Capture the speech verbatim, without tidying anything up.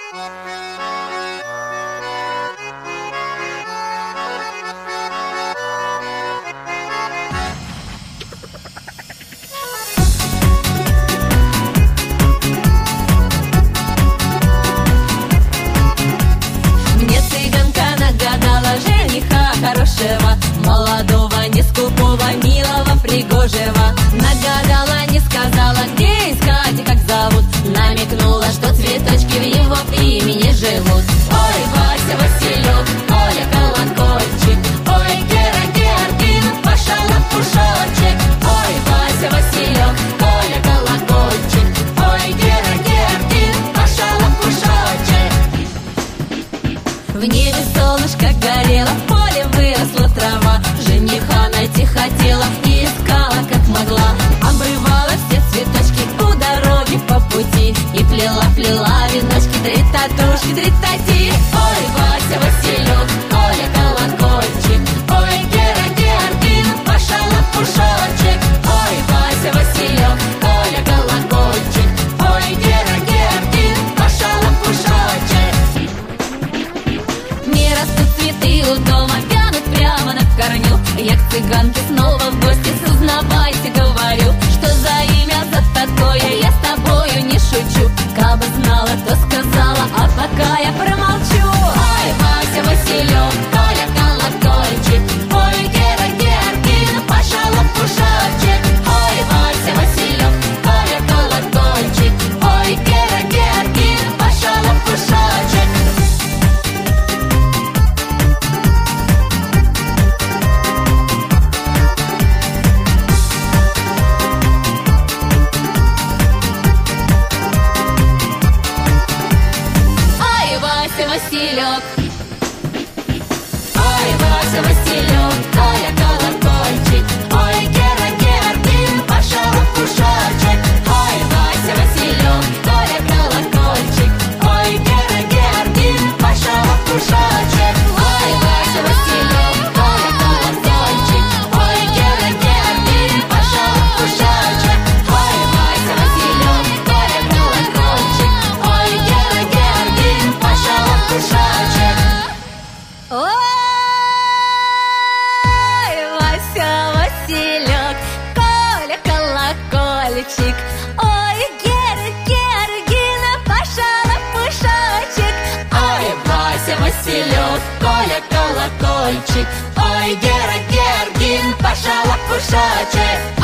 Мне цыганка нагадала жениха хорошего, молодого, не скупого, милого, пригожего. Нагадала, не сказала, где искать и как зовут. Намекнула, что цветочки в его имени живут. Ой, Вася, Василек, Коля, колокольчик. Ой, Гера, Георгин, Паша, лопушочек. Ой, Вася, Василек, Коля, колокольчик. Ой, Гера, Георгин, Паша, лопушочек. В небе солнышко горело, в поле выросла трава. Жениха найти хотела и искала, как могла. Обрывала все цветочки у дороги по пути и плела, плела веночки, три татушки, три тати. Ой, Вася, Василек, Коля, колокольчик. Ой, Гера, Георгин, Паша, лопушочек. Ой, Вася, Василек, Коля, колокольчик. Ой, Гера, Георгин, Паша, лопушочек. Не растут цветы у дома, вянут прямо на корню. Я к цыганке снова в гости, узнавайте, говорю. Что за имя за такое, я с тобою не шучу. Кабы знала, то сказала, а пока я промолчу. Ой, Вася, Василек, Коля, колокольчик. Ой, Гера, Георгин, Паша, лопушочек. Ой, Вася, Василек, Коля, колокольчик. Ой, Гера, Георгин, Паша, лопушочек. Василек. Ой, Вася, Василек, Коля, колокольчик. Ой, Гера, Георгин, Паша, лопушочек. Ой, Вася, Василек, Коля, колокольчик. Ой, Гера, Георгин, Паша, лопушочек. Ой, Вася, Василек, Коля, колокольчик. Ой, Гера, Георгин, Паша, лопушочек. Ой, Вася, Василек, Коля, колокольчик. Ой, Гера, Георгин, Паша, лопушочек. Ой, Вася, Василек, Коля, колокольчик. Ой, Гера, Георгин, Паша, лопушочек. Ой, Вася, Василек, Коля, колокольчик. Ой, Гера, Георгин, Паша, лопушочек.